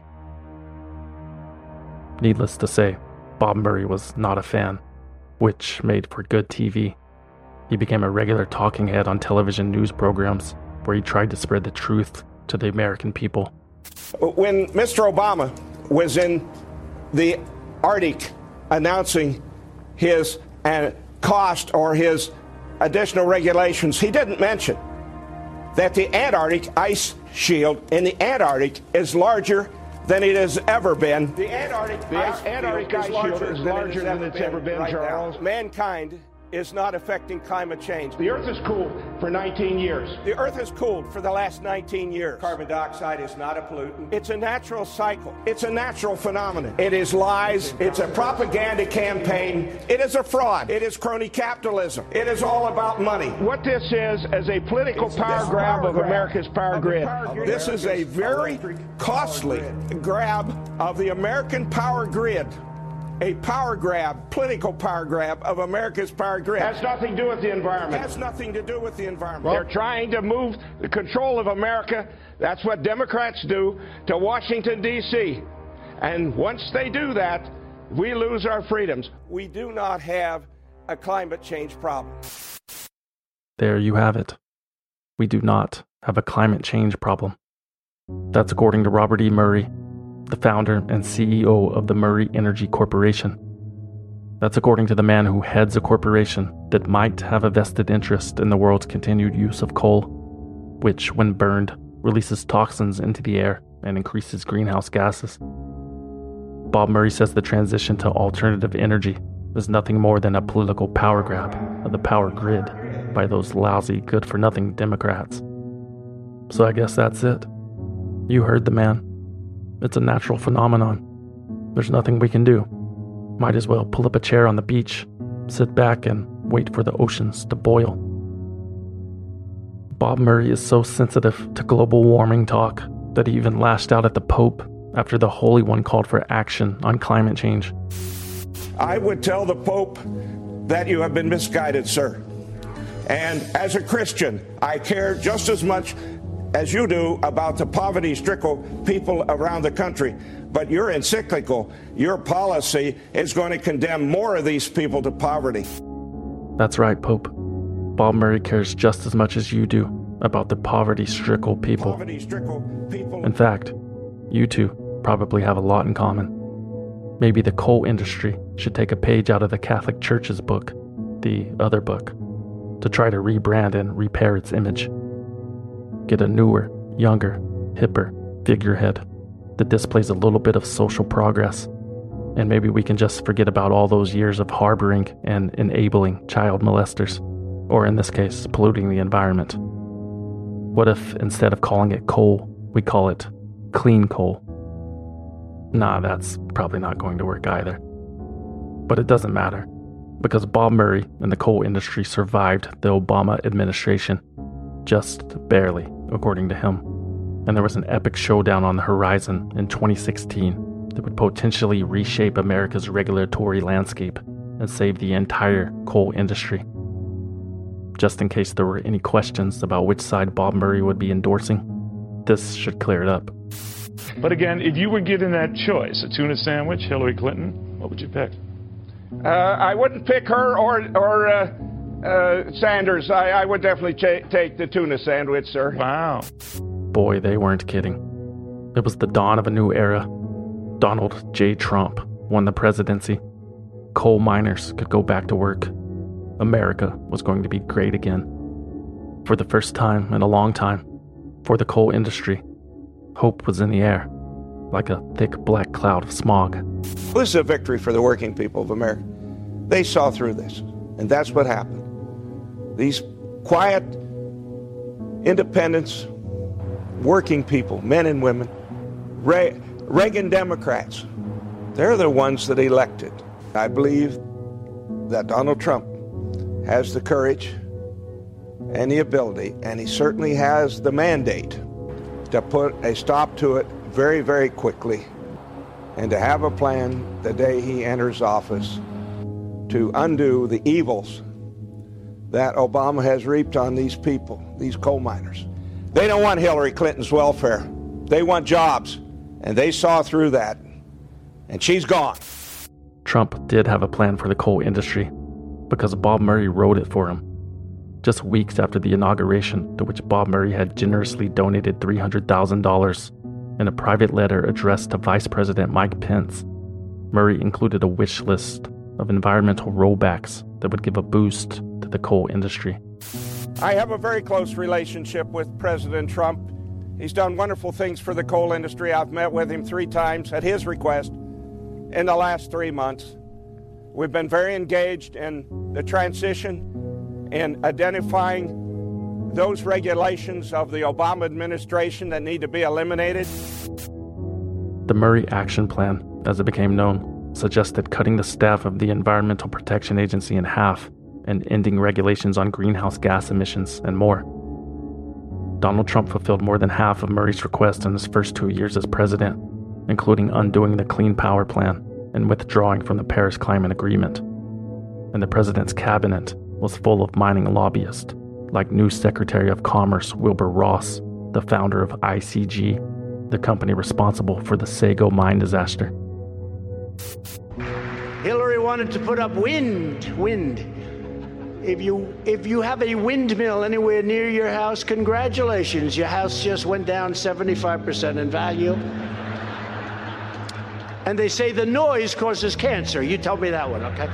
Needless to say, Bob Murray was not a fan, which made for good T V. He became a regular talking head on television news programs where he tried to spread the truth to the American people. When Mister Obama was in the Arctic announcing his uh, cost or his additional regulations, he didn't mention that the Antarctic ice shield in the Antarctic is larger than it has ever been. The Antarctic The ice, Antarctic shield ice is larger, shield is than, larger it than it's ever been, right Charles. now. Mankind is not affecting climate change. The Earth has cooled for nineteen years. The Earth has cooled for the last nineteen years. Carbon dioxide is not a pollutant. It's a natural cycle. It's a natural phenomenon. It is lies. It's a propaganda campaign. It is a fraud. It is crony capitalism. It is all about money. What this is is a political It's power this grab power of grab America's power of the grid. power grid. This is a very costly grab of the American power grid. A power grab, political power grab of America's power grid. Has nothing to do with the environment. Has nothing to do with the environment. They're trying to move the control of America. That's what Democrats do, to Washington, D C And once they do that, we lose our freedoms. We do not have a climate change problem. There you have it. We do not have a climate change problem. That's according to Robert E. Murray, the founder and C E O of the Murray Energy Corporation. That's according to the man who heads a corporation that might have a vested interest in the world's continued use of coal, which, when burned, releases toxins into the air and increases greenhouse gases. Bob Murray says the transition to alternative energy is nothing more than a political power grab of the power grid by those lousy, good-for-nothing Democrats. So I guess that's it. You heard the man. It's a natural phenomenon. There's nothing we can do. Might as well pull up a chair on the beach, sit back, and wait for the oceans to boil. Bob Murray is so sensitive to global warming talk that he even lashed out at the Pope after the Holy One called for action on climate change. I would tell the Pope that you have been misguided, sir. And as a Christian, I care just as much as you do about the poverty-stricken people around the country. But your encyclical, your policy is going to condemn more of these people to poverty. That's right, Pope. Bob Murray cares just as much as you do about the poverty-stricken people. Poverty-stricken people. In fact, you two probably have a lot in common. Maybe the coal industry should take a page out of the Catholic Church's book, the other book, to try to rebrand and repair its image. Get a newer, younger, hipper figurehead that displays a little bit of social progress, and maybe we can just forget about all those years of harboring and enabling child molesters, or in this case, polluting the environment. What if, instead of calling it coal, we call it clean coal? Nah, that's probably not going to work either. But it doesn't matter, because Bob Murray and the coal industry survived the Obama administration. Just barely, according to him. And there was an epic showdown on the horizon in twenty sixteen that would potentially reshape America's regulatory landscape and save the entire coal industry. Just in case there were any questions about which side Bob Murray would be endorsing, this should clear it up. But again, if you were given that choice, a tuna sandwich, Hillary Clinton, what would you pick? Uh, I wouldn't pick her or or uh, uh, Sanders. I, I would definitely ch- take the tuna sandwich, sir. Wow. Boy, they weren't kidding. It was the dawn of a new era. Donald J. Trump won the presidency. Coal miners could go back to work. America was going to be great again. For the first time in a long time, for the coal industry, hope was in the air, like a thick black cloud of smog. This is a victory for the working people of America. They saw through this, and that's what happened. These quiet, independents, working people, men and women, ra- Reagan Democrats, they're the ones that elected. I believe that Donald Trump has the courage and the ability, and he certainly has the mandate to put a stop to it very, very quickly, and to have a plan the day he enters office to undo the evils that Obama has reaped on these people, these coal miners. They don't want Hillary Clinton's welfare. They want jobs, and they saw through that, and she's gone. Trump did have a plan for the coal industry because Bob Murray wrote it for him. Just weeks after the inauguration, to which Bob Murray had generously donated three hundred thousand dollars in a private letter addressed to Vice President Mike Pence, Murray included a wish list of environmental rollbacks that would give a boost to the coal industry. I have a very close relationship with President Trump. He's done wonderful things for the coal industry. I've met with him three times at his request in the last three months. We've been very engaged in the transition, in identifying those regulations of the Obama administration that need to be eliminated. The Murray Action Plan, as it became known, suggested cutting the staff of the Environmental Protection Agency in half and ending regulations on greenhouse gas emissions and more. Donald Trump fulfilled more than half of Murray's requests in his first two years as president, including undoing the Clean Power Plan and withdrawing from the Paris Climate Agreement. And the president's cabinet was full of mining lobbyists, like new Secretary of Commerce Wilbur Ross, the founder of I C G, the company responsible for the Sago mine disaster. Hillary wanted to put up wind, wind. If you if you have a windmill anywhere near your house, congratulations, your house just went down seventy-five percent in value. And they say the noise causes cancer. You tell me that one, okay?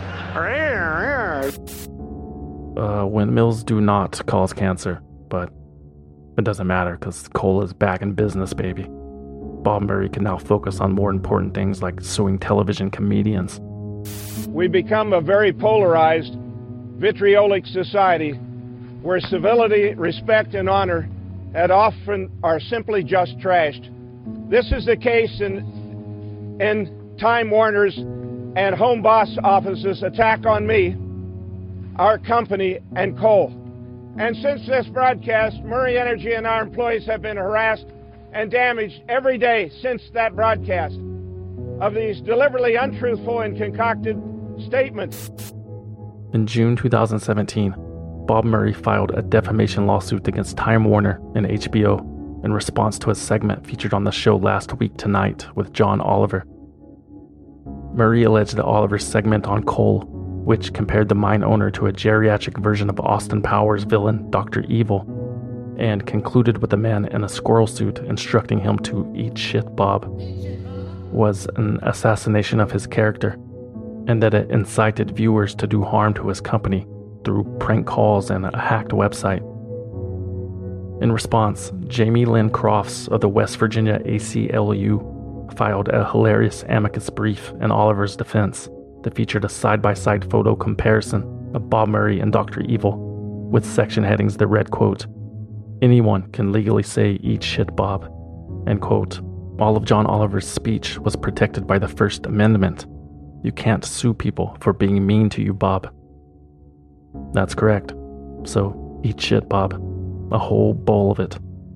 Uh, windmills do not cause cancer, but it doesn't matter because coal is back in business, baby. Bob Murray can now focus on more important things like suing television comedians. We become a very polarized, vitriolic society where civility, respect, and honor and often are simply just trashed. This is the case in in Time Warner's and Home Boss offices' attack on me, our company, and coal. And since this broadcast, Murray Energy and our employees have been harassed and damaged every day since that broadcast of these deliberately untruthful and concocted statements. In June two thousand seventeen, Bob Murray filed a defamation lawsuit against Time Warner and H B O in response to a segment featured on the show Last Week Tonight with John Oliver. Murray alleged that Oliver's segment on coal, which compared the mine owner to a geriatric version of Austin Powers' villain Doctor Evil, and concluded with a man in a squirrel suit instructing him to eat shit Bob, was an assassination of his character, and that it incited viewers to do harm to his company through prank calls and a hacked website. In response, Jamie Lynn Crofts of the West Virginia A C L U filed a hilarious amicus brief in Oliver's defense that featured a side-by-side photo comparison of Bob Murray and Doctor Evil, with section headings that read, quote, "Anyone can legally say eat shit Bob," end quote. All of John Oliver's speech was protected by the First Amendment. You can't sue people for being mean to you, Bob. That's correct. So eat shit, Bob. A whole bowl of it.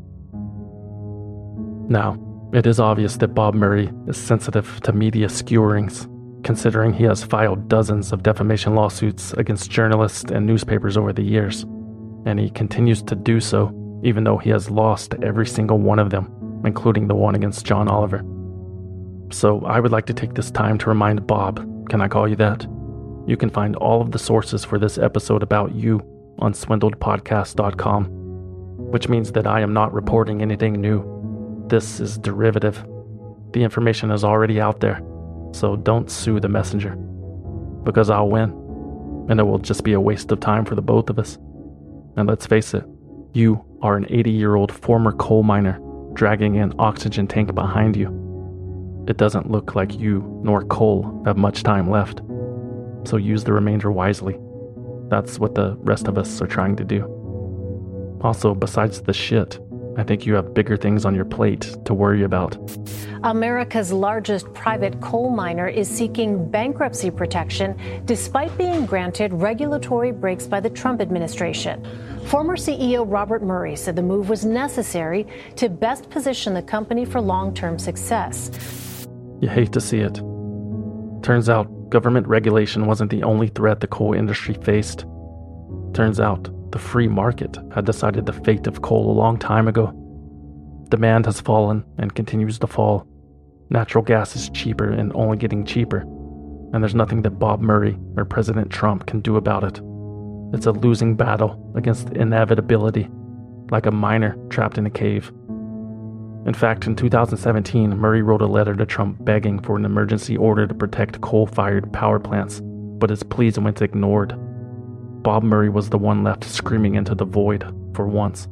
Now, it is obvious that Bob Murray is sensitive to media skewerings, considering he has filed dozens of defamation lawsuits against journalists and newspapers over the years, and he continues to do so even though he has lost every single one of them, including the one against John Oliver. So I would like to take this time to remind Bob, can I call you that? You can find all of the sources for this episode about you on swindled podcast dot com, which means that I am not reporting anything new. This is derivative. The information is already out there, so don't sue the messenger, because I'll win, and it will just be a waste of time for the both of us. And let's face it, you are an eighty-year-old former coal miner dragging an oxygen tank behind you. It doesn't look like you nor coal have much time left, so use the remainder wisely. That's what the rest of us are trying to do. Also, besides the shit, I think you have bigger things on your plate to worry about. America's largest private coal miner is seeking bankruptcy protection despite being granted regulatory breaks by the Trump administration. Former C E O Robert Murray said the move was necessary to best position the company for long-term success. You hate to see it. Turns out, government regulation wasn't the only threat the coal industry faced. Turns out, the free market had decided the fate of coal a long time ago. Demand has fallen and continues to fall. Natural gas is cheaper and only getting cheaper. And there's nothing that Bob Murray or President Trump can do about it. It's a losing battle against inevitability, like a miner trapped in a cave. In fact, in two thousand seventeen, Murray wrote a letter to Trump begging for an emergency order to protect coal-fired power plants, but his pleas went ignored. Bob Murray was the one left screaming into the void for once.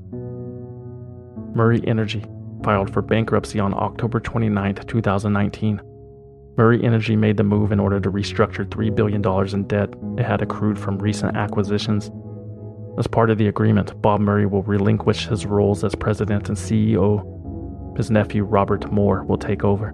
Murray Energy filed for bankruptcy on October twenty-ninth, two thousand nineteen. Murray Energy made the move in order to restructure three billion dollars in debt it had accrued from recent acquisitions. As part of the agreement, Bob Murray will relinquish his roles as president and C E O. His nephew, Robert Moore, will take over.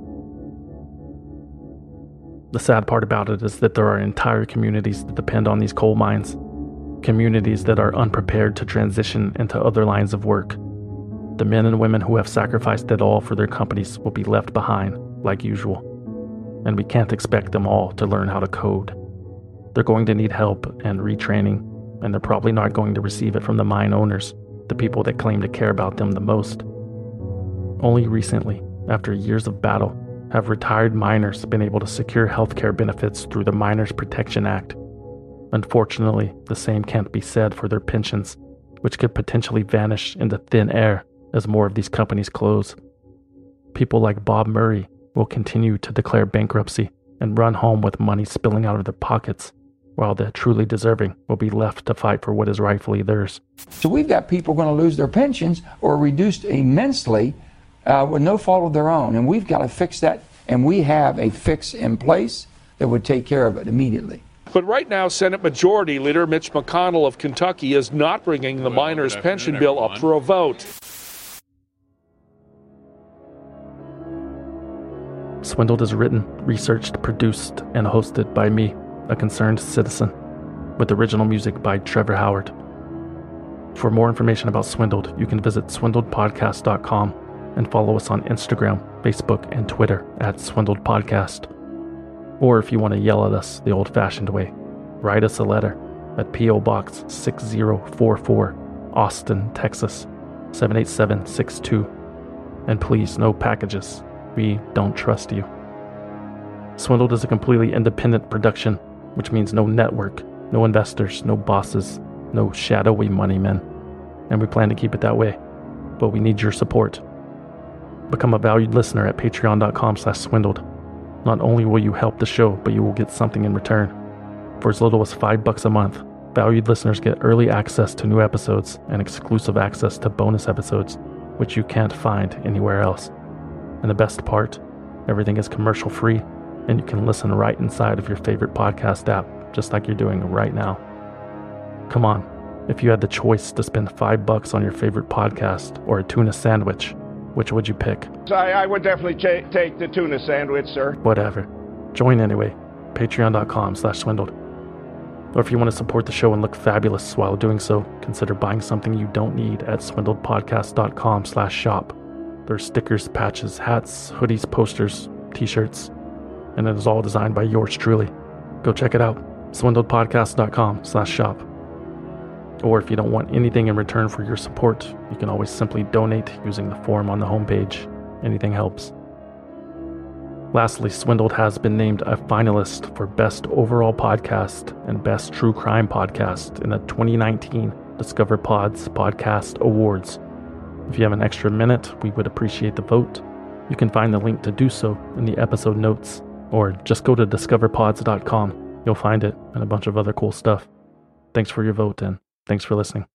The sad part about it is that there are entire communities that depend on these coal mines, communities that are unprepared to transition into other lines of work. The men and women who have sacrificed it all for their companies will be left behind, like usual. And we can't expect them all to learn how to code. They're going to need help and retraining, and they're probably not going to receive it from the mine owners, the people that claim to care about them the most. Only recently, after years of battle, have retired miners been able to secure healthcare benefits through the Miners Protection Act. Unfortunately, the same can't be said for their pensions, which could potentially vanish into thin air as more of these companies close. People like Bob Murray will continue to declare bankruptcy and run home with money spilling out of their pockets, while the truly deserving will be left to fight for what is rightfully theirs. So we've got people going to lose their pensions or reduced immensely uh, with no fault of their own, and we've got to fix that, and we have a fix in place that would take care of it immediately. But right now, Senate Majority Leader Mitch McConnell of Kentucky is not bringing the well, miners' pension bill everyone. up for a vote. Swindled is written, researched, produced, and hosted by me, a concerned citizen, with original music by Trevor Howard. For more information about Swindled, you can visit swindled podcast dot com and follow us on Instagram, Facebook, and Twitter at Swindled Podcast. Or if you want to yell at us the old-fashioned way, write us a letter at P O Box six zero four four, Austin, Texas, seven eight seven six two. And please, no packages. We don't trust you. Swindled is a completely independent production, which means no network, no investors, no bosses, no shadowy money men. And we plan to keep it that way. But we need your support. Become a valued listener at patreon dot com slash swindled. Not only will you help the show, but you will get something in return. For as little as five bucks a month, valued listeners get early access to new episodes and exclusive access to bonus episodes, which you can't find anywhere else. And the best part, everything is commercial free, and you can listen right inside of your favorite podcast app, just like you're doing right now. Come on, if you had the choice to spend five bucks on your favorite podcast or a tuna sandwich, which would you pick? I, I would definitely ch- take the tuna sandwich, sir. Whatever. Join anyway. Patreon dot com slash swindled. Or if you want to support the show and look fabulous while doing so, consider buying something you don't need at swindled podcast dot com slash shop. There's stickers, patches, hats, hoodies, posters, t-shirts, and it is all designed by yours truly. Go check it out. swindled podcast dot com slash shop. Or if you don't want anything in return for your support, you can always simply donate using the form on the homepage. Anything helps. Lastly, Swindled has been named a finalist for Best Overall Podcast and Best True Crime Podcast in the twenty nineteen Discover Pods Podcast Awards. If you have an extra minute, we would appreciate the vote. You can find the link to do so in the episode notes, or just go to discover pods dot com. You'll find it and a bunch of other cool stuff. Thanks for your vote, and thanks for listening.